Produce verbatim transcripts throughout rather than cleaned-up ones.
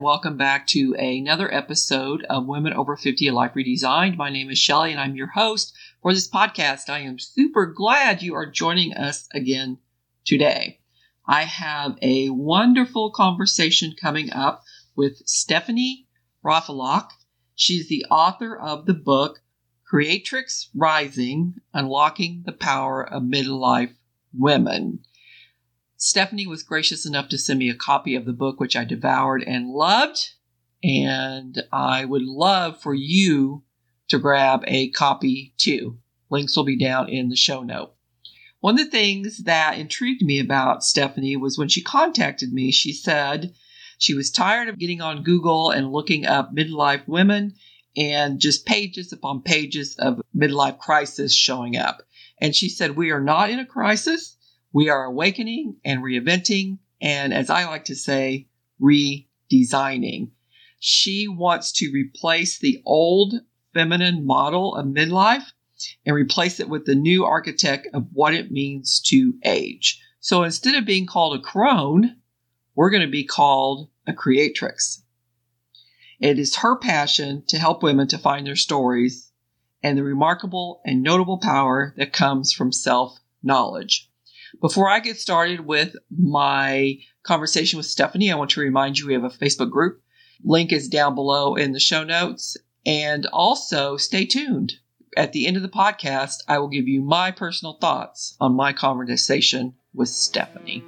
Welcome back to another episode of Women Over fifty, A Life Redesigned. My name is Shelley, and I'm your host for this podcast. I am super glad you are joining us again today. I have a wonderful conversation coming up with Stephanie Raffelock. She's the author of the book, Creatrix Rising, Unlocking the Power of Midlife Women. Stephanie was gracious enough to send me a copy of the book, which I devoured and loved. And I would love for you to grab a copy too. Links will be down in the show note. One of the things that intrigued me about Stephanie was when she contacted me, she said she was tired of getting on Google and looking up midlife women and just pages upon pages of midlife crisis showing up. And she said, we are not in a crisis. We are awakening and reinventing, and as I like to say, redesigning. She wants to replace the old feminine model of midlife and replace it with the new architect of what it means to age. So instead of being called a crone, we're going to be called a creatrix. It is her passion to help women to find their stories and the remarkable and notable power that comes from self-knowledge. Before I get started with my conversation with Stephanie, I want to remind you we have a Facebook group. Link is down below in the show notes. And also stay tuned. At the end of the podcast, I will give you my personal thoughts on my conversation with Stephanie.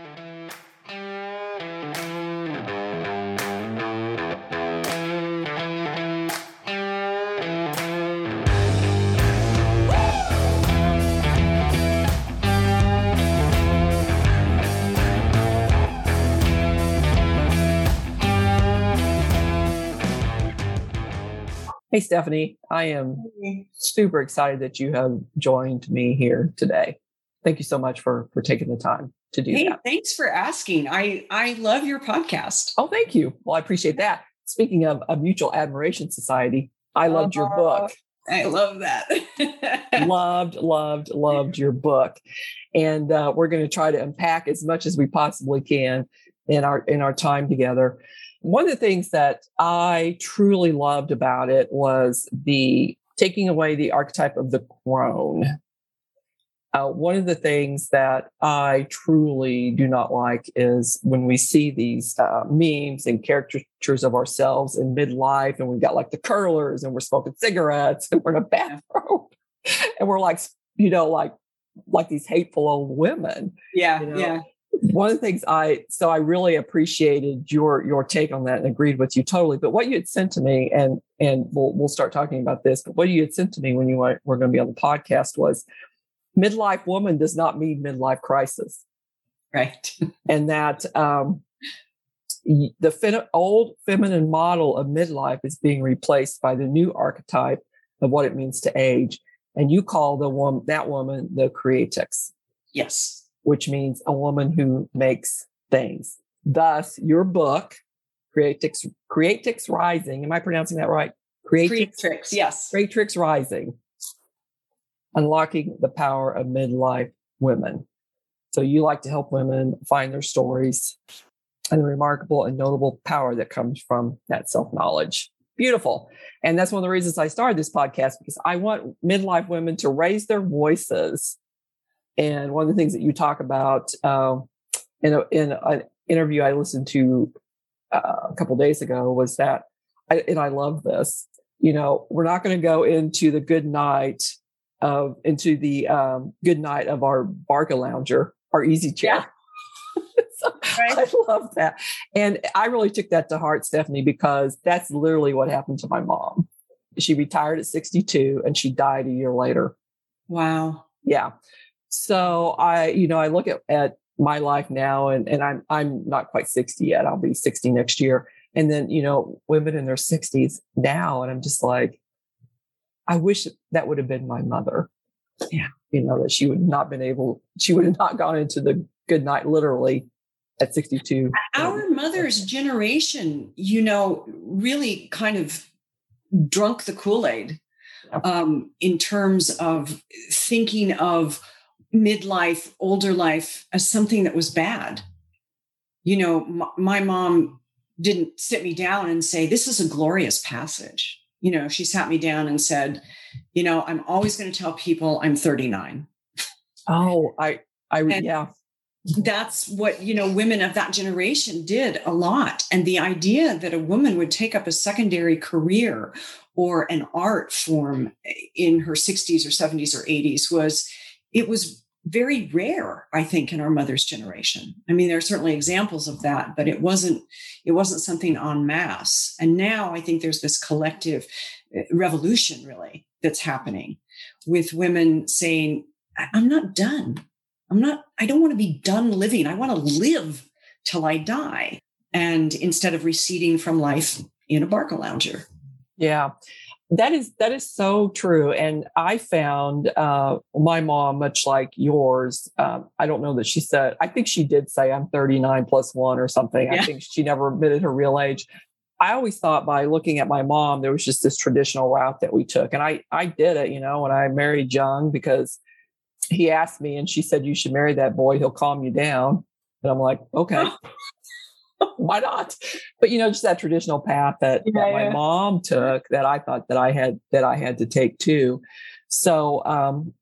Hey, Stephanie, I am super excited that you have joined me here today. Thank you so much for, for taking the time to do hey, that. Thanks for asking. I, I love your podcast. Oh, thank you. Well, I appreciate that. Speaking of a mutual admiration society, I loved uh, your book. I love that. loved, loved, loved your book. And uh, we're going to try to unpack as much as we possibly can in our in our time together. One of the things that I truly loved about it was the taking away the archetype of the crone. Uh, one of the things that I truly do not like is when we see these uh, memes and caricatures of ourselves in midlife, and we've got like the curlers, and we're smoking cigarettes, and we're in a bathrobe, and we're like, you know, like like these hateful old women. Yeah, you know? yeah. One of the things I, so I really appreciated your, your take on that and agreed with you totally. But what you had sent to me, and, and we'll, we'll start talking about this, but what you had sent to me when you were, were going to be on the podcast was midlife woman does not mean midlife crisis. Right. And that, um, the fin- old feminine model of midlife is being replaced by the new archetype of what it means to age. And you call the woman, that woman, the creatrix. Yes. Which means a woman who makes things. Thus, your book, Creatrix, Creatrix Rising, am I pronouncing that right? Creatrix, Creatrix, yes. Creatrix Rising, Unlocking the Power of Midlife Women. So you like to help women find their stories and the remarkable and notable power that comes from that self-knowledge. Beautiful. And that's one of the reasons I started this podcast, because I want midlife women to raise their voices. And one of the things that you talk about uh, in, a, in an interview I listened to uh, a couple of days ago was that, I, and I love this, you know, we're not going to go into the good night of, into the um, good night of our Barca lounger, our easy chair. Yeah. So right. I love that. And I really took that to heart, Stephanie, because that's literally what happened to my mom. She retired at sixty-two and she died a year later. Wow. Yeah. So I, you know, I look at, at my life now, and, and I'm, I'm not quite sixty yet. I'll be sixty next year. And then, you know, women in their sixties now. And I'm just like, I wish that would have been my mother. Yeah. You know, that she would not been able, she would have not gone into the good night, literally at sixty-two. Our mother's generation, you know, really kind of drunk the Kool-Aid um, in terms of thinking of midlife, older life as something that was bad. You know, m- my mom didn't sit me down and say, this is a glorious passage. You know, she sat me down and said, you know, I'm always going to tell people I'm thirty-nine. Oh, I, I, and yeah. That's what, you know, women of that generation did a lot. And the idea that a woman would take up a secondary career or an art form in her sixties or seventies or eighties was, it was very rare, I think, in our mother's generation. I mean, there are certainly examples of that, but it wasn't, it wasn't something en masse. And now I think there's this collective revolution really that's happening with women saying, I'm not done. I'm not, I don't want to be done living. I want to live till I die. And instead of receding from life in a Barcalounger. Yeah. That is that is so true. And I found uh, my mom, much like yours, um, I don't know that she said, I think she did say I'm thirty-nine plus one or something. Yeah. I think she never admitted her real age. I always thought by looking at my mom, there was just this traditional route that we took. And I, I did it, you know, when I married young, because he asked me and she said, you should marry that boy. He'll calm you down. And I'm like, okay. Why not? But, you know, just that traditional path that, yeah, that my yeah. mom took that I thought that I had, that I had to take too. So, um,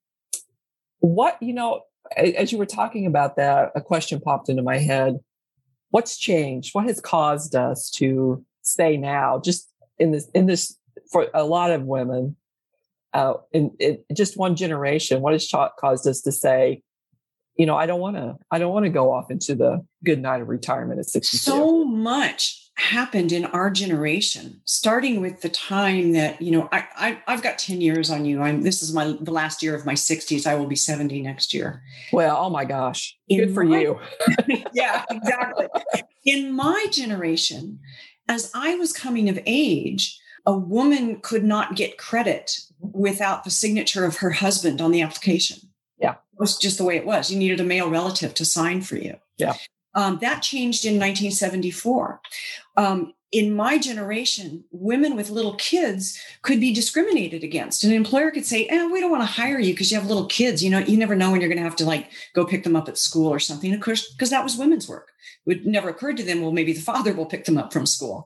what, you know, as you were talking about that, a question popped into my head. What's changed? What has caused us to say now, just in this, in this, for a lot of women, uh, in, in just one generation, what has cha- caused us to say, you know, I don't want to, I don't want to go off into the good night of retirement at sixty-two. So much happened in our generation, starting with the time that, you know, I, I I've got ten years on you. I'm, this is my, the last year of my sixties. I will be seventy next year. Well, oh my gosh. In good for my, you. Yeah, exactly. In my generation, as I was coming of age, a woman could not get credit without the signature of her husband on the application. Yeah. It was just the way it was. You needed a male relative to sign for you. Yeah. Um, that changed in nineteen seventy-four. Um, in my generation, women with little kids could be discriminated against. An employer could say, eh, we don't want to hire you because you have little kids. You know, you never know when you're going to have to like go pick them up at school or something. Of course, because that was women's work. It would never occurred to them, well, maybe the father will pick them up from school.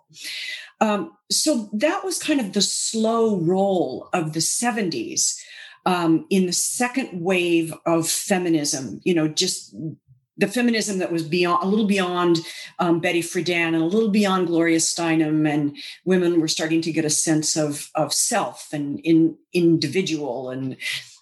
Um, so that was kind of the slow roll of the seventies. Um, in the second wave of feminism, you know, just the feminism that was beyond, a little beyond um, Betty Friedan and a little beyond Gloria Steinem, and women were starting to get a sense of of self and in individual and,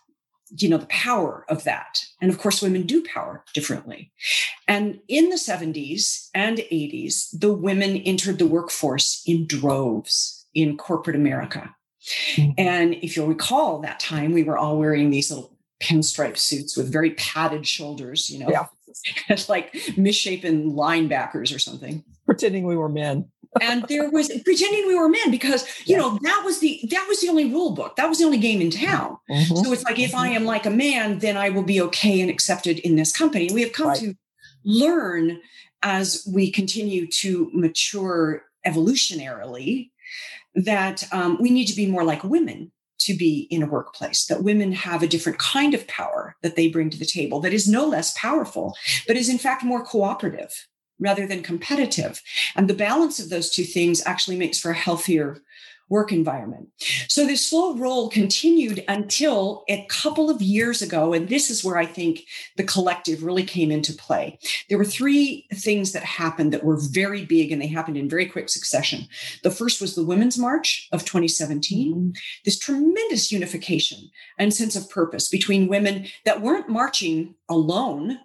you know, the power of that. And of course, women do power differently. And in the seventies and eighties, the women entered the workforce in droves in corporate America. Mm-hmm. And if you'll recall that time, we were all wearing these little pinstripe suits with very padded shoulders, you know, yeah. like misshapen linebackers or something. Pretending we were men. And there was pretending we were men because, you yeah. know, that was the, that was the only rule book. That was the only game in town. Mm-hmm. So it's like, if I am like a man, then I will be okay and accepted in this company. We have come right. to learn as we continue to mature evolutionarily that um, we need to be more like women to be in a workplace, that women have a different kind of power that they bring to the table that is no less powerful, but is in fact more cooperative rather than competitive. And the balance of those two things actually makes for a healthier work environment. So this slow roll continued until a couple of years ago, and this is where I think the collective really came into play. There were three things that happened that were very big, and they happened in very quick succession. The first was the Women's March of twenty seventeen, mm-hmm. this tremendous unification and sense of purpose between women that weren't marching alone,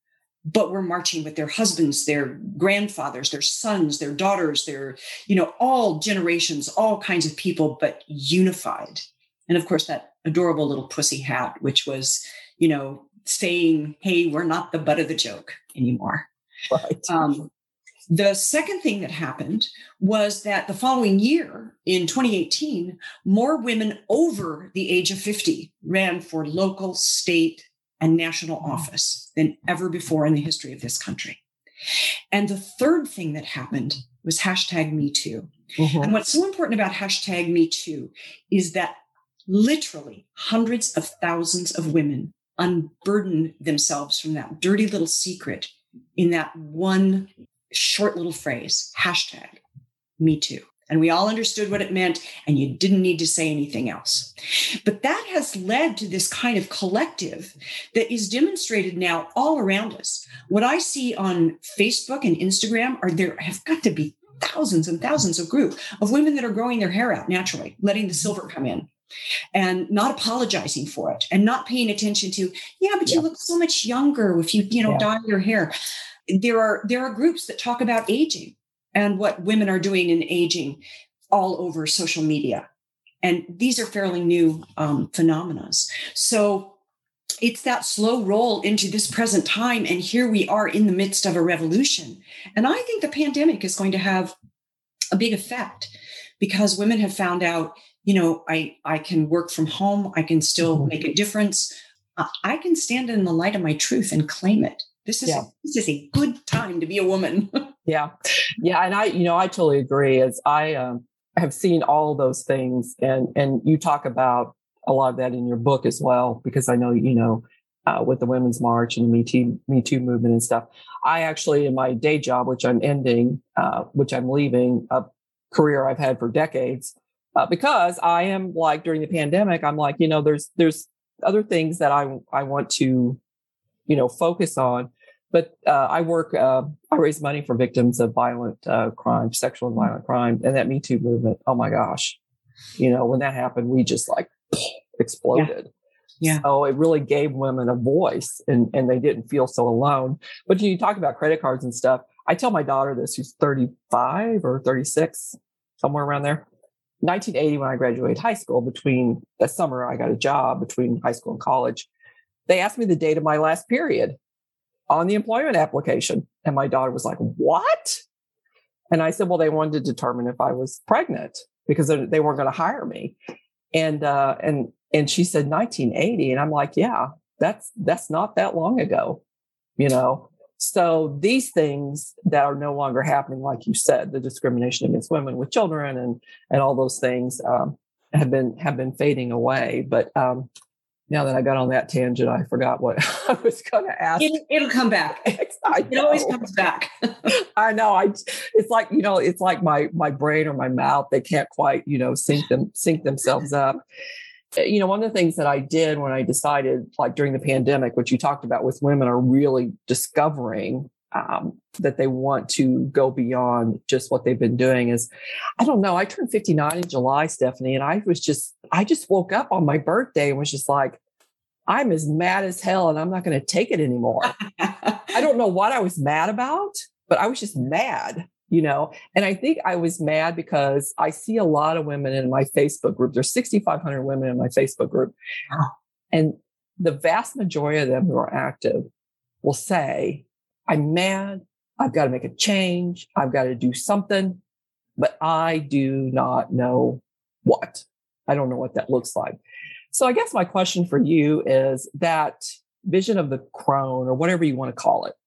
but were marching with their husbands, their grandfathers, their sons, their daughters, their, you know, all generations, all kinds of people, but unified. And of course, that adorable little pussy hat, which was, you know, saying, hey, we're not the butt of the joke anymore. Right. Um, the second thing that happened was that the following year, in twenty eighteen, more women over the age of fifty ran for local, state, and national office than ever before in the history of this country. And the third thing that happened was hashtag Me Too. Mm-hmm. And what's so important about hashtag Me Too is that literally hundreds of thousands of women unburdened themselves from that dirty little secret in that one short little phrase, hashtag me too. And we all understood what it meant, and you didn't need to say anything else. But that has led to this kind of collective that is demonstrated now all around us. What I see on Facebook and Instagram are there have got to be thousands and thousands of groups of women that are growing their hair out naturally, letting the silver come in and not apologizing for it and not paying attention to, yeah, but yeah. you look so much younger if you, you know, yeah. dye your hair. There are, there are groups that talk about aging and what women are doing in aging all over social media. And these are fairly new um, phenomena. So it's that slow roll into this present time. And here we are in the midst of a revolution. And I think the pandemic is going to have a big effect because women have found out, you know, I, I can work from home. I can still mm-hmm. make a difference. Uh, I can stand in the light of my truth and claim it. This is, yeah. a, this is a good time to be a woman. Yeah. Yeah. And I, you know, I totally agree as I um, have seen all those things and, and you talk about a lot of that in your book as well, because I know, you know, uh, with the Women's March and the Me Too, Me Too movement and stuff, I actually, in my day job, which I'm ending, uh, which I'm leaving, a career I've had for decades, uh, because I am like during the pandemic, I'm like, you know, there's, there's other things that I, I want to, you know, focus on. But uh, I work, uh, I raise money for victims of violent uh, crime, sexual and violent crime. And that Me Too movement, oh my gosh, you know, when that happened, we just like exploded. Yeah. yeah. So it really gave women a voice and, and they didn't feel so alone. But you talk about credit cards and stuff. I tell my daughter this, who's thirty-five or thirty-six, somewhere around there. nineteen eighty, when I graduated high school, between the summer I got a job between high school and college, they asked me the date of my last period on the employment application. And my daughter was like, what? And I said, well, they wanted to determine if I was pregnant because they weren't going to hire me. And, uh, and, and she said nineteen eighty. And I'm like, yeah, that's, that's not that long ago, you know? So these things that are no longer happening, like you said, the discrimination against women with children and, and all those things, um, have been, have been fading away. But, um, now that I got on that tangent, I forgot what I was going to ask. It'll, it'll come back. It always comes back. I know. I. It's like, you know, it's like my my brain or my mouth. They can't quite, you know, sync them sync themselves up. You know, one of the things that I did when I decided, like during the pandemic, which you talked about with women are really discovering um, that they want to go beyond just what they've been doing is, I don't know. I turned fifty-nine in July, Stephanie, and I was just, I just woke up on my birthday and was just like, I'm as mad as hell and I'm not going to take it anymore. I don't know what I was mad about, but I was just mad, you know? And I think I was mad because I see a lot of women in my Facebook group. There's sixty-five hundred women in my Facebook group. And the vast majority of them who are active will say, I'm mad. I've got to make a change. I've got to do something, but I do not know what. I don't know what that looks like. So I guess my question for you is that vision of the crone or whatever you want to call it,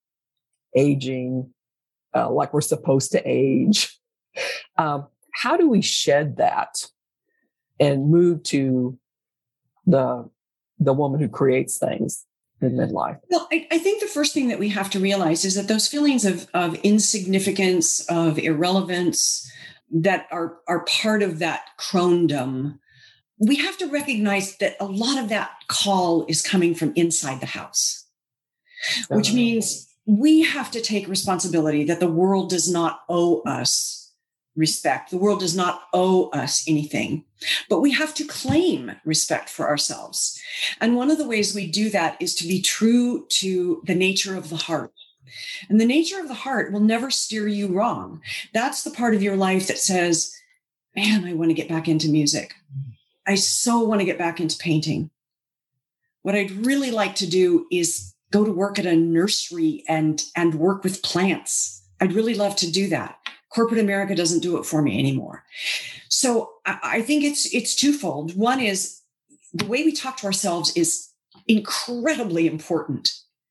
aging, uh, like we're supposed to age. Um, how do we shed that and move to the, the woman who creates things in midlife? Well, I, I think the first thing that we have to realize is that those feelings of, of insignificance, of irrelevance that are, are part of that crondom, we have to recognize that a lot of that call is coming from inside the house, which uh, means we have to take responsibility that the world does not owe us respect. The world does not owe us anything, but we have to claim respect for ourselves. And one of the ways we do that is to be true to the nature of the heart. And the nature of the heart will never steer you wrong. That's the part of your life that says, man, I want to get back into music. I so want to get back into painting. What I'd really like to do is go to work at a nursery and, and work with plants. I'd really love to do that. Corporate America doesn't do it for me anymore. So I, I think it's, it's twofold. One is the way we talk to ourselves is incredibly important.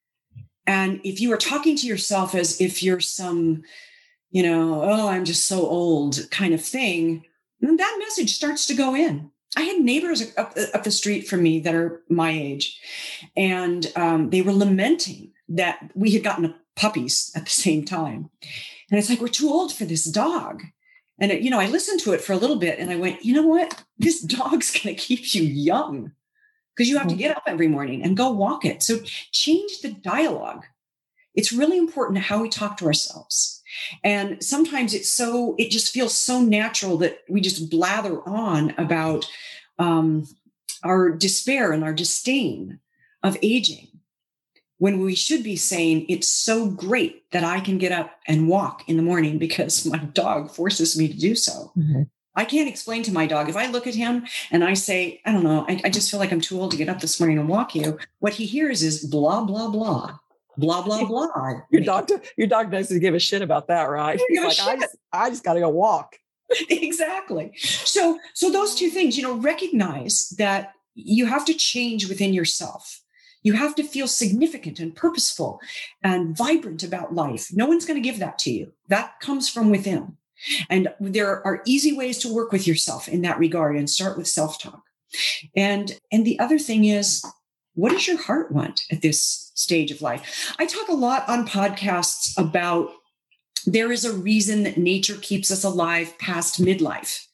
And if you are talking to yourself as if you're some, you know, oh, I'm just so old kind of thing, then that message starts to go in. I had neighbors up, up the street from me that are my age, and um, they were lamenting that we had gotten a puppies at the same time. And it's like, we're too old for this dog. And, it, you know, I listened to it for a little bit and I went, you know what? This dog's going to keep you young because you have to get up every morning and go walk it. So change the dialogue. It's really important how we talk to ourselves. And sometimes it's so, it just feels so natural that we just blather on about um, our despair and our disdain of aging, when we should be saying, it's so great that I can get up and walk in the morning because my dog forces me to do so. Mm-hmm. I can't explain to my dog. If I look at him and I say, I don't know, I, I just feel like I'm too old to get up this morning and walk you, what he hears is blah, blah, blah, blah, blah, blah. Your dog, your dog doesn't give a shit about that, right? He's like, I just, I just got to go walk. Exactly. So, so those two things, you know, recognize that you have to change within yourself. You have to feel significant and purposeful and vibrant about life. No one's going to give that to you. That comes from within. And there are easy ways to work with yourself in that regard, and start with self-talk. And, and the other thing is, what does your heart want at this stage of life? I talk a lot on podcasts about there is a reason that nature keeps us alive past midlife.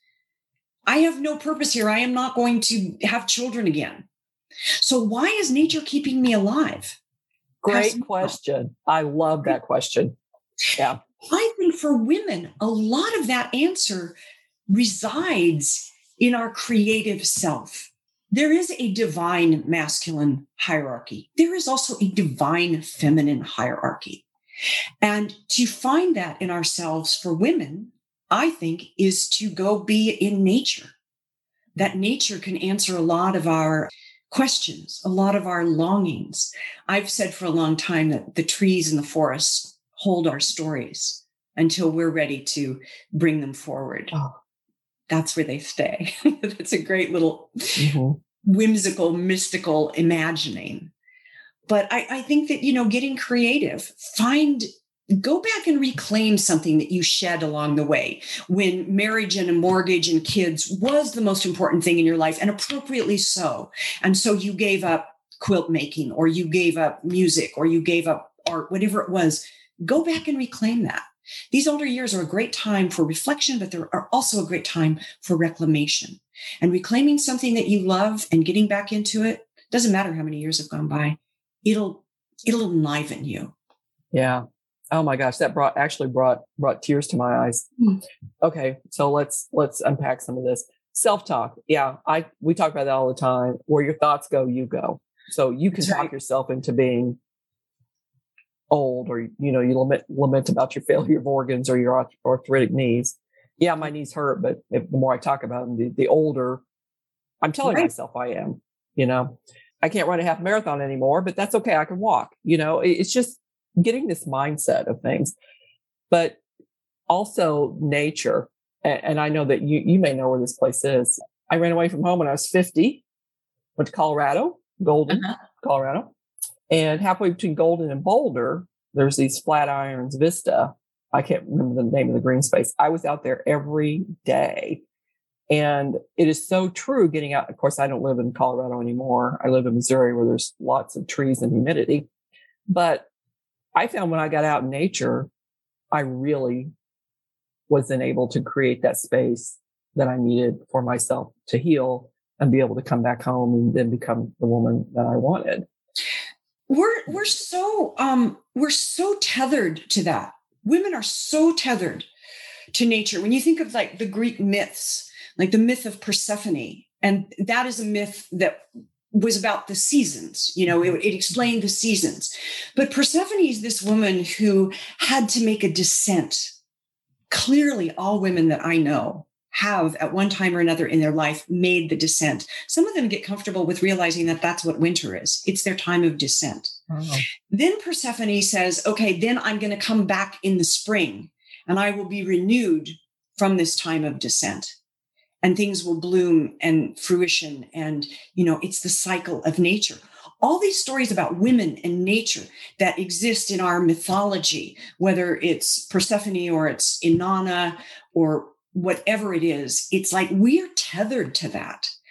I have no purpose here. I am not going to have children again. So why is nature keeping me alive? Great question. I love that question. Yeah. I think for women, a lot of that answer resides in our creative self. There is a divine masculine hierarchy. There is also a divine feminine hierarchy. And to find that in ourselves for women, I think, is to go be in nature. That nature can answer a lot of our questions, a lot of our longings. I've said for a long time that the trees and the forests hold our stories until we're ready to bring them forward. Oh. That's where they stay. That's a great little mm-hmm. whimsical, mystical imagining. But I, I think that, you know, getting creative, find, go back and reclaim something that you shed along the way when marriage and a mortgage and kids was the most important thing in your life, and appropriately so. And so you gave up quilt making, or you gave up music, or you gave up art, whatever it was. Go back and reclaim that. These older years are a great time for reflection, but they are also a great time for reclamation. And reclaiming something that you love and getting back into it, doesn't matter how many years have gone by, it'll it'll enliven you. Yeah. Oh my gosh, that brought actually brought brought tears to my eyes. Mm. Okay, so let's let's unpack some of this. Self-talk. Yeah, I we talk about that all the time. Where your thoughts go, you go. So you can That's talk right. yourself into being old, or, you know, you lament, lament about your failure of organs or your arthritic knees. Yeah, my knees hurt, but if, the more I talk about them, the, the older I'm telling right. myself I am, you know, I can't run a half marathon anymore, but that's okay. I can walk, you know, it, it's just getting this mindset of things, but also nature. And, and I know that you, you may know where this place is. I ran away from home when I was fifty, went to Colorado, Golden, uh-huh. Colorado. And halfway between Golden and Boulder, there's these Flatirons Vista. I can't remember the name of the green space. I was out there every day. And it is so true getting out. Of course, I don't live in Colorado anymore. I live in Missouri, where there's lots of trees and humidity. But I found when I got out in nature, I really was then able to create that space that I needed for myself to heal and be able to come back home and then become the woman that I wanted. We're we're so um we're so tethered to that. Women are so tethered to nature. When you think of like the Greek myths, like the myth of Persephone, and that is a myth that was about the seasons. You know, it, it explained the seasons. But Persephone is this woman who had to make a descent. Clearly, all women that I know have at one time or another in their life made the descent. Some of them get comfortable with realizing that that's what winter is. It's their time of descent. Oh. Then Persephone says, okay, then I'm going to come back in the spring and I will be renewed from this time of descent, and things will bloom and fruition. And, you know, it's the cycle of nature. All these stories about women and nature that exist in our mythology, whether it's Persephone or it's Inanna or whatever it is, it's like we're tethered to that.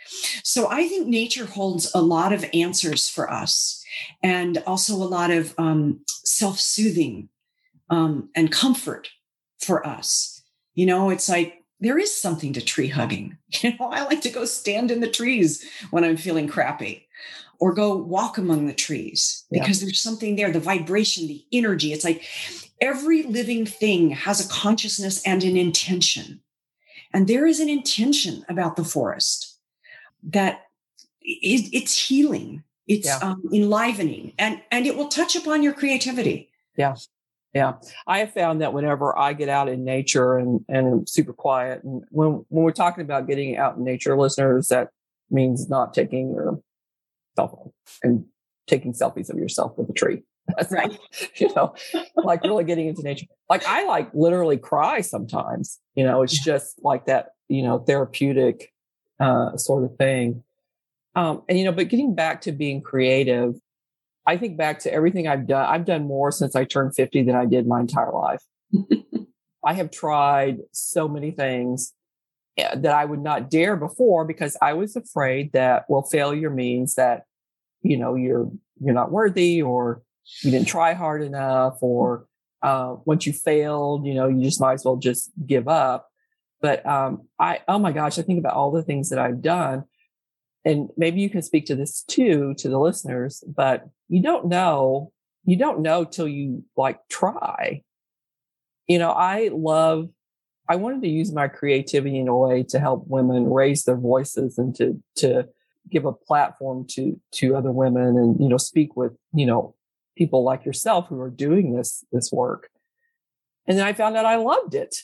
So I think nature holds a lot of answers for us, and also a lot of um, self-soothing um, and comfort for us. You know, it's like there is something to tree hugging. You know, I like to go stand in the trees when I'm feeling crappy, or go walk among the trees, because yeah. there's something there, the vibration, the energy. It's like every living thing has a consciousness and an intention. And there is an intention about the forest that it, it's healing, it's yeah. um, enlivening, and, and it will touch upon your creativity. Yeah. Yeah. I have found that whenever I get out in nature and, and I'm super quiet, and when, when we're talking about getting out in nature, listeners, that means not taking your cell phone and taking selfies of yourself with a tree. That's right. Not, you know, like really getting into nature. Like I like literally cry sometimes, you know, it's yeah. just like that, you know, therapeutic uh, sort of thing. Um, and, you know, but getting back to being creative, I think back to everything I've done. I've done more since I turned fifty than I did my entire life. I have tried so many things that I would not dare before, because I was afraid that, well, failure means that, you know, you're, you're not worthy, or you didn't try hard enough, or, uh, once you failed, you know, you just might as well just give up. But, um, I, oh my gosh, I think about all the things that I've done, and maybe you can speak to this too, to the listeners, but you don't know, you don't know till you like try. You know, I love, I wanted to use my creativity in a way to help women raise their voices and to, to give a platform to, to other women, and, you know, speak with, you know, people like yourself who are doing this, this work. And then I found out I loved it.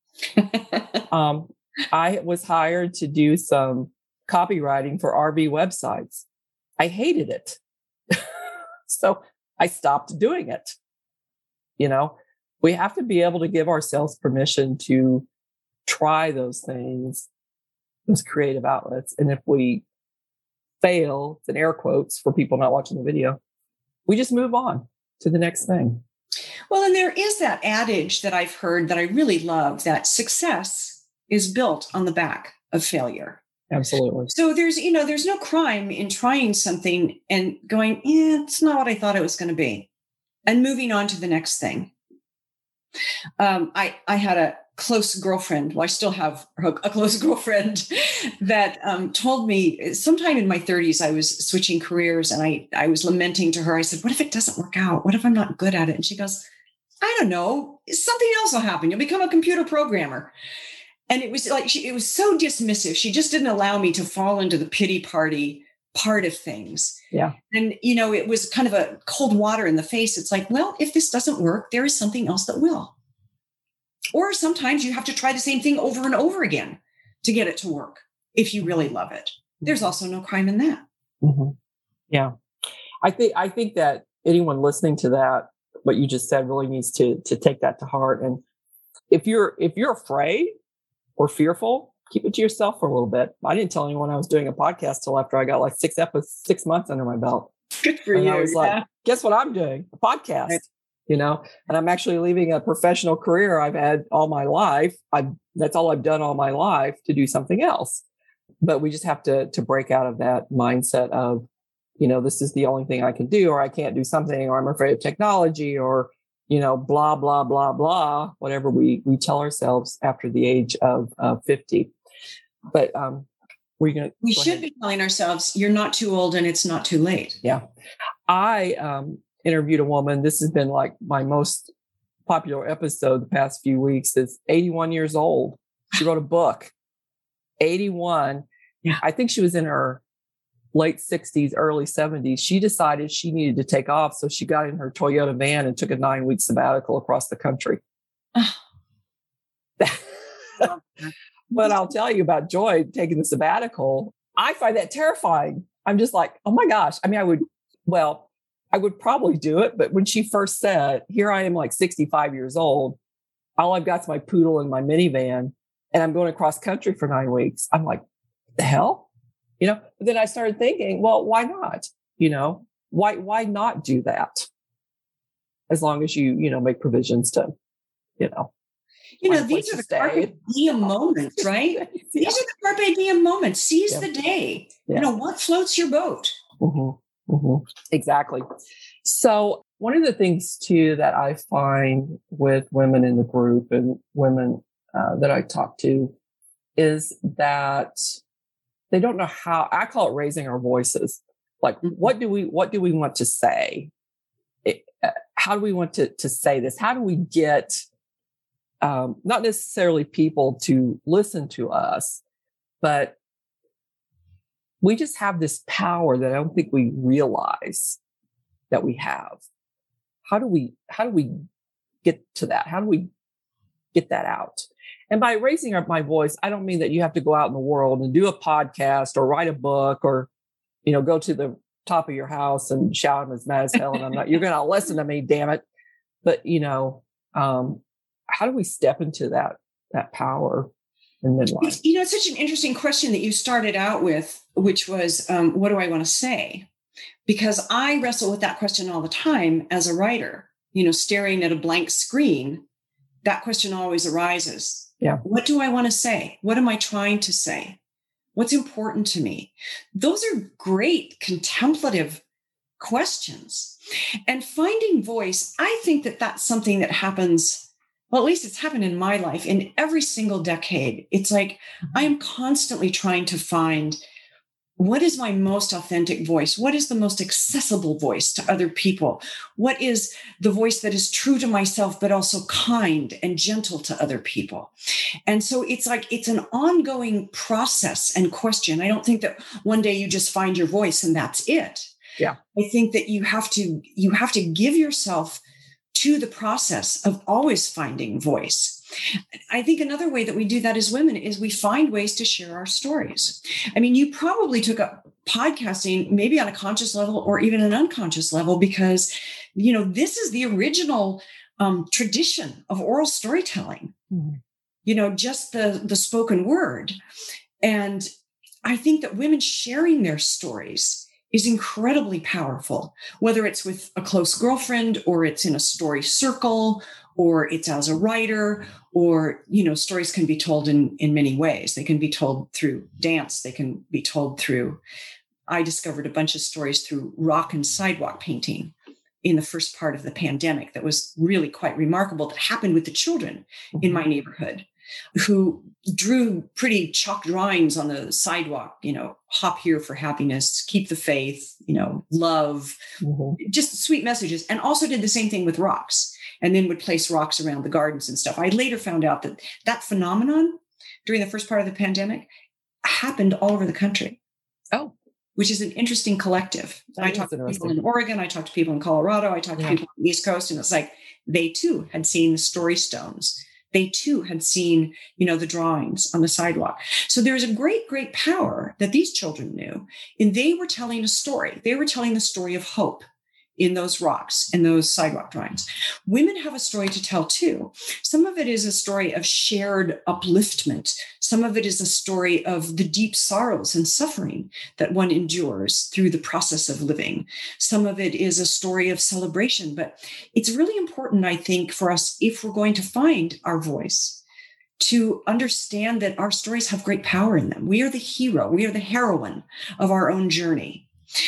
um, I was hired to do some copywriting for R V websites. I hated it. So I stopped doing it. You know, we have to be able to give ourselves permission to try those things, those creative outlets. And if we fail, it's in air quotes for people not watching the video, we just move on to the next thing. Well, and there is that adage that I've heard that I really love, that success is built on the back of failure. Absolutely. So there's, you know, there's no crime in trying something and going, yeah, it's not what I thought it was going to be, and moving on to the next thing. Um, I, I had a close girlfriend. Well, I still have a close girlfriend that um, told me sometime in my thirties, I was switching careers, and I, I was lamenting to her. I said, what if it doesn't work out? What if I'm not good at it? And she goes, I don't know. Something else will happen. You'll become a computer programmer. And it was like, she, it was so dismissive. She just didn't allow me to fall into the pity party part of things. Yeah. And, you know, it was kind of a cold water in the face. It's like, well, if this doesn't work, there is something else that will. Or sometimes you have to try the same thing over and over again to get it to work if you really love it. There's also no crime in that. Mm-hmm. Yeah. I think, I think that anyone listening to that, what you just said, really needs to, to take that to heart. And if you're, if you're afraid or fearful, keep it to yourself for a little bit. I didn't tell anyone I was doing a podcast till after I got like six episodes, six months under my belt. Good for and you. I was yeah. like, guess what I'm doing? A podcast. Right. You know, and I'm actually leaving a professional career I've had all my life. I that's all I've done all my life, to do something else. But we just have to to break out of that mindset of, you know, this is the only thing I can do, or I can't do something, or I'm afraid of technology, or, you know, blah, blah, blah, blah, whatever we we tell ourselves after the age of uh, fifty. But um, we're going to. We should ahead. be telling ourselves, you're not too old and it's not too late. Yeah. I um. interviewed a woman. This has been like my most popular episode the past few weeks. Is eighty-one years old. She wrote a book. eighty-one. Yeah. I think she was in her late sixties, early seventies. She decided she needed to take off. So she got in her Toyota van and took a nine week sabbatical across the country. But I'll tell you about Joy taking the sabbatical. I find that terrifying. I'm just like, oh my gosh. I mean, I would, well, I would probably do it. But when she first said, here I am like sixty-five years old, all I've got is my poodle and my minivan, and I'm going across country for nine weeks. I'm like, the hell? You know, but then I started thinking, well, why not? You know, why, why not do that? As long as you, you know, make provisions to, you know. You know, these are the carpe diem moments, right? Yeah. These are the carpe diem moments. Seize yeah. the day. Yeah. You know, what floats your boat? Mm-hmm. Mm-hmm. Exactly. So one of the things too that I find with women in the group and women uh, that I talk to is that they don't know how. I call it raising our voices. Like, mm-hmm. what do we what do we want to say? It, uh, how do we want to to say this? How do we get um, not necessarily people to listen to us, but we just have this power that I don't think we realize that we have. How do we, how do we get to that? How do we get that out? And by raising up my voice, I don't mean that you have to go out in the world and do a podcast or write a book or, you know, go to the top of your house and shout, I'm as mad as hell and I'm not, you're going to listen to me, damn it. But, you know, um, how do we step into that, that power in midlife? You know, it's such an interesting question that you started out with, which was, um, what do I want to say? Because I wrestle with that question all the time as a writer, you know, staring at a blank screen, that question always arises. Yeah. What do I want to say? What am I trying to say? What's important to me? Those are great contemplative questions. And finding voice, I think that that's something that happens, well, at least it's happened in my life in every single decade. It's like I am constantly trying to find what is my most authentic voice? What is the most accessible voice to other people? What is the voice that is true to myself, but also kind and gentle to other people? And so it's like, it's an ongoing process and question. I don't think that one day you just find your voice and that's it. Yeah. I think that you have to, you have to give yourself to the process of always finding voice. I think another way that we do that as women is we find ways to share our stories. I mean, you probably took up podcasting maybe on a conscious level or even an unconscious level because, you know, this is the original um, tradition of oral storytelling, mm-hmm. you know, just the, the spoken word. And I think that women sharing their stories is incredibly powerful, whether it's with a close girlfriend or it's in a story circle or it's as a writer, or, you know, stories can be told in, in many ways. They can be told through dance. They can be told through, I discovered a bunch of stories through rock and sidewalk painting in the first part of the pandemic that was really quite remarkable, that happened with the children mm-hmm. in my neighborhood who drew pretty chalk drawings on the sidewalk, you know, hop here for happiness, keep the faith, you know, love, mm-hmm. just sweet messages, and also did the same thing with rocks. And then would place rocks around the gardens and stuff. I later found out that that phenomenon during the first part of the pandemic happened all over the country. Oh, which is an interesting collective. That I talked to people in Oregon. I talked to people in Colorado. I talked yeah. to people on the East Coast. And it's like, they too had seen the story stones. They too had seen, you know, the drawings on the sidewalk. So there was a great, great power that these children knew. And they were telling a story. They were telling the story of hope in those rocks and those sidewalk drawings. Women have a story to tell too. Some of it is a story of shared upliftment. Some of it is a story of the deep sorrows and suffering that one endures through the process of living. Some of it is a story of celebration, but it's really important, I think, for us, if we're going to find our voice, to understand that our stories have great power in them. We are the hero. We are the heroine of our own journey.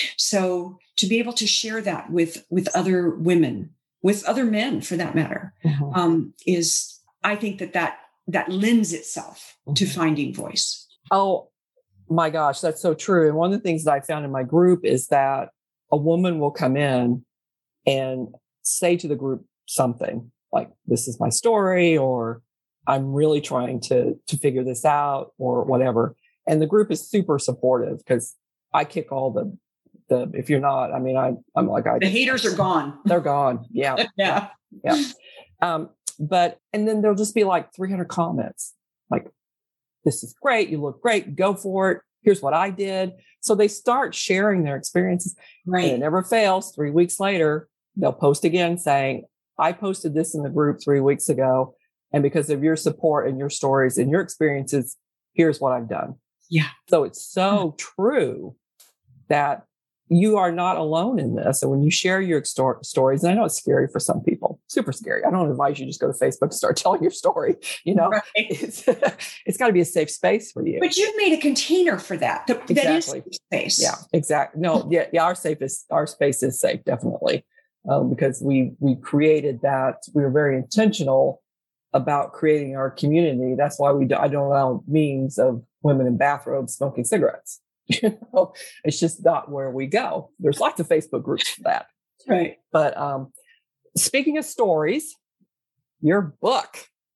So to be able to share that with, with other women, with other men for that matter, mm-hmm. um, is, I think that that, that lends itself mm-hmm. to finding voice. Oh my gosh, that's so true. And one of the things that I found in my group is that a woman will come in and say to the group something like, this is my story, or I'm really trying to, to figure this out, or whatever. And the group is super supportive because I kick all the, The, if you're not, I mean, I, I'm like, I, the haters are gone. They're gone. Yeah. yeah. Yeah. Um, but, and then there'll just be like three hundred comments. Like, this is great. You look great. Go for it. Here's what I did. So they start sharing their experiences. Right. And it never fails. Three weeks later, they'll post again saying, I posted this in the group three weeks ago. And because of your support and your stories and your experiences, here's what I've done. Yeah. So it's so true that you are not alone in this. And when you share your sto- stories, and I know it's scary for some people, super scary. I don't advise you just go to Facebook and start telling your story. You know, right. it's, it's got to be a safe space for you. But you've made a container for that. The, exactly. That is safe space. Yeah, exactly. No, yeah, yeah. Our safe is, our space is safe, definitely, um, because we we created that. We were very intentional about creating our community. That's why we do, I don't allow memes of women in bathrobes smoking cigarettes. You know, it's just not where we go. There's lots of Facebook groups for that. Right. But um, speaking of stories, your book.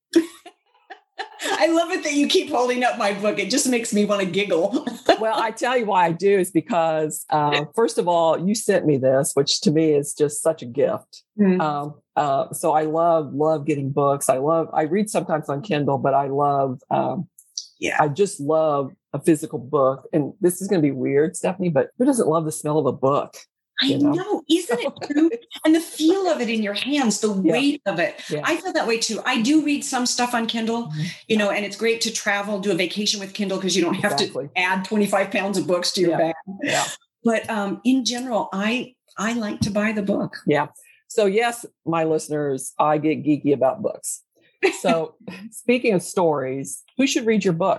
I love it that you keep holding up my book. It just makes me want to giggle. Well, I tell you why I do is because, uh, first of all, you sent me this, which to me is just such a gift. Mm-hmm. Um, uh, so I love, love getting books. I love, I read sometimes on Kindle, but I love, um, yeah, I just love a physical book. And this is going to be weird, Stephanie, but who doesn't love the smell of a book? I you know? know, isn't it true? And the feel of it in your hands, the yeah. weight of it. Yeah. I feel that way too. I do read some stuff on Kindle, mm-hmm. you know, and it's great to travel, do a vacation with Kindle because you don't have exactly. to add twenty-five pounds of books to your yeah. bag. Yeah. But um, in general, I I like to buy the book. Yeah. So yes, my listeners, I get geeky about books. So speaking of stories, who should read your book?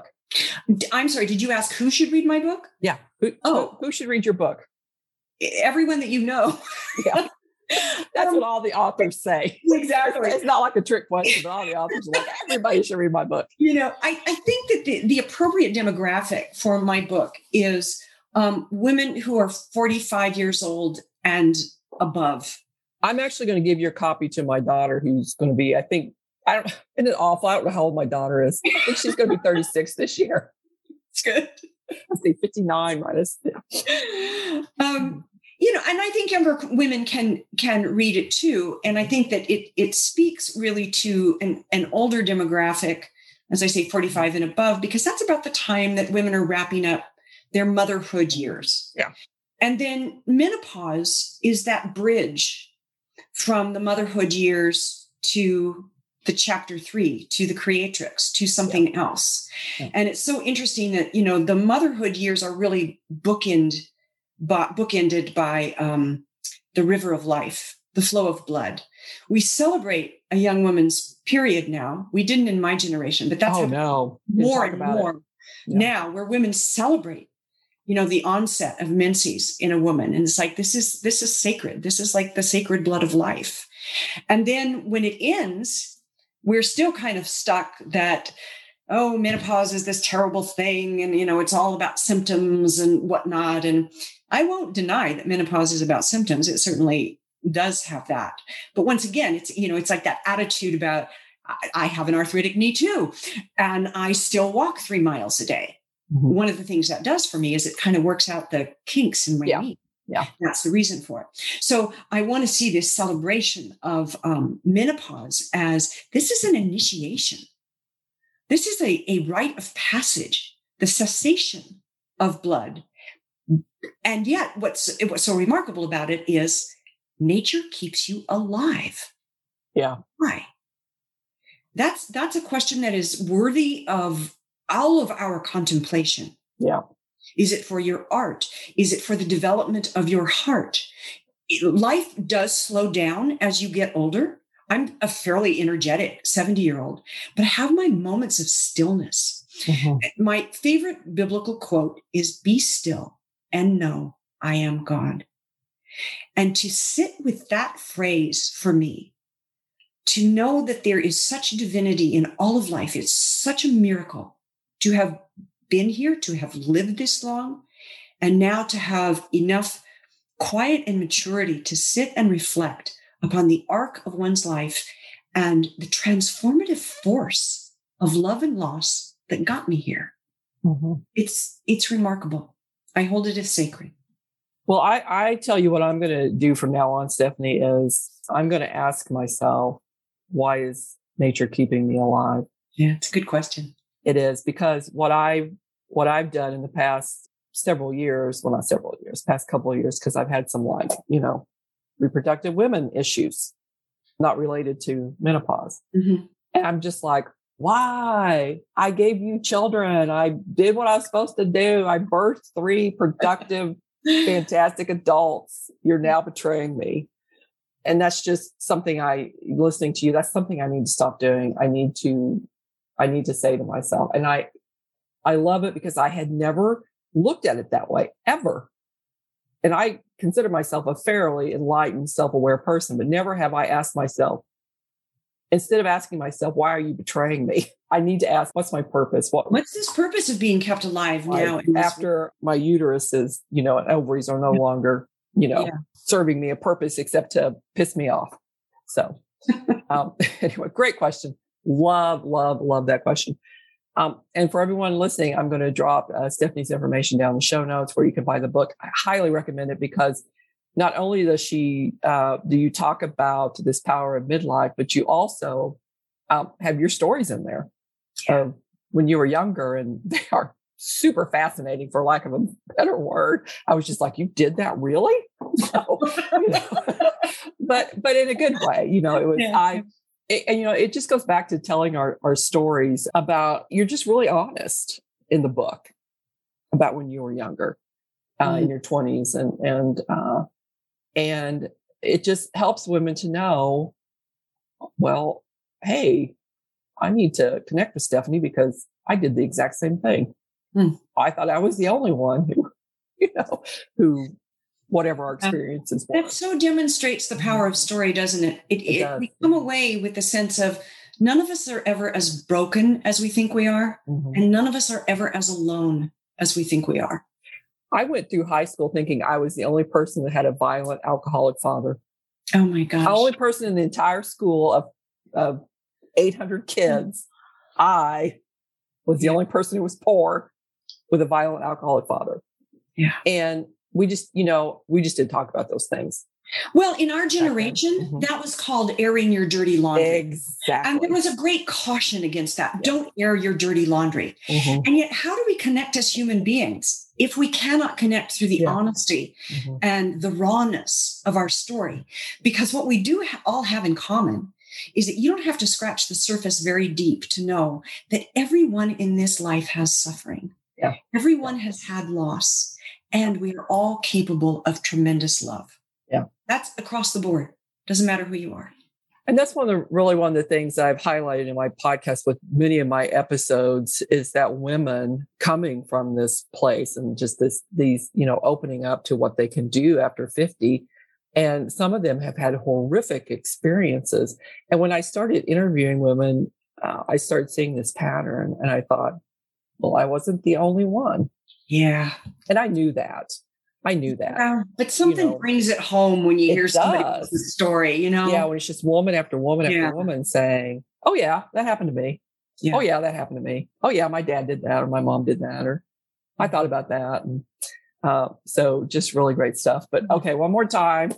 I'm sorry. Did you ask who should read my book? Yeah. Who, oh. who, who should read your book? Everyone that you know. Yeah. That's um, what all the authors say. Exactly. It's not like a trick question, but all the authors are like, everybody should read my book. You know, I, I think that the, the appropriate demographic for my book is um, women who are forty-five years old and above. I'm actually going to give your copy to my daughter, who's going to be, I think, I don't, isn't it awful? I don't know how old my daughter is. I think she's going to be thirty-six this year. It's good. Let's see, fifty-nine minus. Yeah. Um, you know, and I think younger women can can read it too. And I think that it it speaks really to an, an older demographic, as I say, forty-five and above, because that's about the time that women are wrapping up their motherhood years. Yeah. And then menopause is that bridge from the motherhood years to the chapter three, to the creatrix, to something yeah. else. Yeah. And it's so interesting that, you know, the motherhood years are really bookend, but bookended by um, the river of life, the flow of blood. We celebrate a young woman's period now. We didn't in my generation, but that's oh, no. more and more yeah. now, where women celebrate, you know, the onset of menses in a woman. And it's like, this is, this is sacred. This is like the sacred blood of life. And then when it ends, we're still kind of stuck that, oh, menopause is this terrible thing. And, you know, it's all about symptoms and whatnot. And I won't deny that menopause is about symptoms. It certainly does have that. But once again, it's, you know, it's like that attitude about, I, I have an arthritic knee too, and I still walk three miles a day. Mm-hmm. One of the things that does for me is it kind of works out the kinks in my yeah. knee. Yeah. That's the reason for it. So I want to see this celebration of um, menopause as this is an initiation. This is a, a rite of passage, the cessation of blood. And yet what's, what's so remarkable about it is nature keeps you alive. Yeah. Why? That's, that's a question that is worthy of all of our contemplation. Yeah. Is it for your art? Is it for the development of your heart? Life does slow down as you get older. I'm a fairly energetic seventy-year-old, but I have my moments of stillness. Mm-hmm. My favorite biblical quote is, "Be still and know I am God." And to sit with that phrase for me, to know that there is such divinity in all of life, it's such a miracle to have been here, to have lived this long, and now to have enough quiet and maturity to sit and reflect upon the arc of one's life and the transformative force of love and loss that got me here. Mm-hmm. It's, it's remarkable. I hold it as sacred. Well, I, I tell you what I'm going to do from now on, Stephanie, is I'm going to ask myself, why is nature keeping me alive? Yeah, it's a good question. It is, because what I what I've done in the past several years, well, not several years, past couple of years, because I've had some like, you know, reproductive women issues, not related to menopause. Mm-hmm. And I'm just like, why? I gave you children. I did what I was supposed to do. I birthed three productive fantastic adults. You're now betraying me. And that's just something I, listening to you, that's something I need to stop doing. I need to, I need to say to myself, and I, I love it because I had never looked at it that way ever. And I consider myself a fairly enlightened, self-aware person, but never have I asked myself, instead of asking myself, why are you betraying me? I need to ask, what's my purpose? What, What's this purpose of being kept alive now? like, after my uterus is, you know, and ovaries are no yeah. longer, you know, yeah. serving me a purpose except to piss me off. So um, anyway, great question. Love, love, love that question. Um, and for everyone listening, I'm going to drop uh, Stephanie's information down in the show notes where you can buy the book. I highly recommend it because not only does she, uh, do you talk about this power of midlife, but you also um, have your stories in there of when you were younger, and they are super fascinating, for lack of a better word. I was just like, you did that, really? So, you know, but but in a good way, you know. It was yeah. I. It, and, you know, it just goes back to telling our, our stories about, you're just really honest in the book about when you were younger, uh, mm. in your twenties. And, and, uh, and it just helps women to know, well, hey, I need to connect with Stephanie because I did the exact same thing. Mm. I thought I was the only one who, you know, who, whatever our experiences were. That so demonstrates the power of story, doesn't it? It, it, it we come away with the sense of none of us are ever as broken as we think we are, mm-hmm. and none of us are ever as alone as we think we are. I went through high school thinking I was the only person that had a violent alcoholic father. Oh my gosh. The only person in the entire school of, of eight hundred kids, mm-hmm. I was the yeah. only person who was poor with a violent alcoholic father. Yeah. And we just, you know, we just didn't talk about those things. Well, in our generation, mm-hmm. that was called airing your dirty laundry. Exactly. And there was a great caution against that. Yeah. Don't air your dirty laundry. Mm-hmm. And yet, how do we connect as human beings if we cannot connect through the yeah. honesty mm-hmm. and the rawness of our story? Because what we do ha- all have in common is that you don't have to scratch the surface very deep to know that everyone in this life has suffering. Yeah. Everyone yeah. has had loss. And we are all capable of tremendous love. Yeah. That's across the board. Doesn't matter who you are. And that's one of the, really one of the things that I've highlighted in my podcast with many of my episodes is that women coming from this place and just this, these, you know, opening up to what they can do after fifty. And some of them have had horrific experiences. And when I started interviewing women, uh, I started seeing this pattern, and I thought, well, I wasn't the only one. Yeah. And I knew that. I knew that. Yeah, but something you know, brings it home when you hear somebody else's story, you know? Yeah, when it's just woman after woman yeah. after woman saying, oh, yeah, that happened to me. Yeah. Oh, yeah, that happened to me. Oh, yeah, my dad did that, or my mom did that, or I thought about that. And uh, so just really great stuff. But okay, one more time.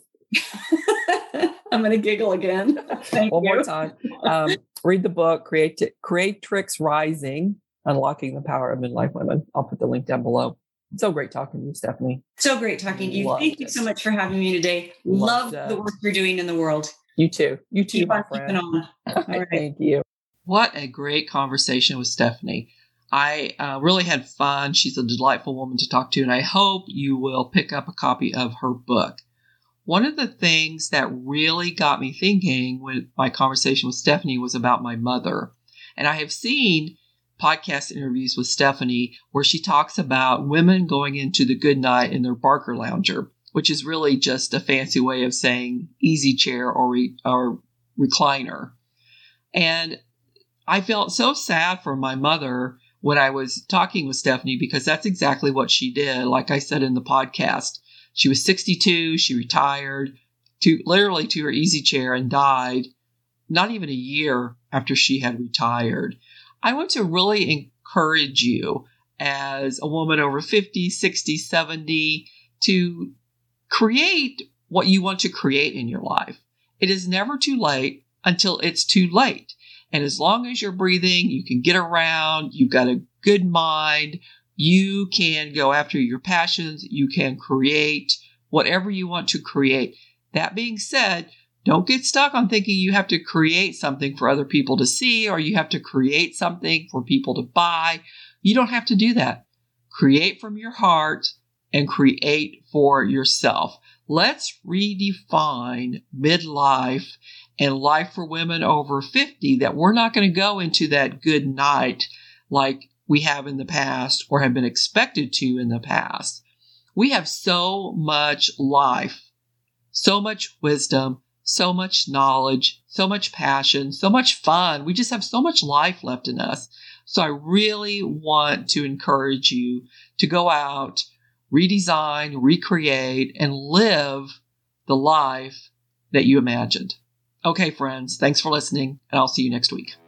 I'm going to giggle again. Thank one you. more time. Um, read the book, Create Creatrix Rising. Unlocking the Power of Midlife Women. I'll put the link down below. So great talking to you, Stephanie. So great talking to you. Loved Thank it. you so much for having me today. Love the work you're doing in the world. You too. You too, Keep my on friend. keeping on. All right. Thank you. What a great conversation with Stephanie. I uh, really had fun. She's a delightful woman to talk to, and I hope you will pick up a copy of her book. One of the things that really got me thinking when my conversation with Stephanie was about my mother. And I have seen podcast interviews with Stephanie where she talks about women going into the good night in their Barker lounger, which is really just a fancy way of saying easy chair or, re- or recliner. And I felt so sad for my mother when I was talking with Stephanie, because that's exactly what she did. Like I said in the podcast, she was sixty-two. She retired to literally to her easy chair and died not even a year after she had retired. I want to really encourage you as a woman over fifty, sixty, seventy to create what you want to create in your life. It is never too late until it's too late. And as long as you're breathing, you can get around, you've got a good mind, you can go after your passions, you can create whatever you want to create. That being said, don't get stuck on thinking you have to create something for other people to see, or you have to create something for people to buy. You don't have to do that. Create from your heart, and create for yourself. Let's redefine midlife and life for women over fifty, that we're not going to go into that good night like we have in the past or have been expected to in the past. We have so much life, so much wisdom, so much knowledge, so much passion, so much fun. We just have so much life left in us. So I really want to encourage you to go out, redesign, recreate, and live the life that you imagined. Okay, friends, thanks for listening, and I'll see you next week.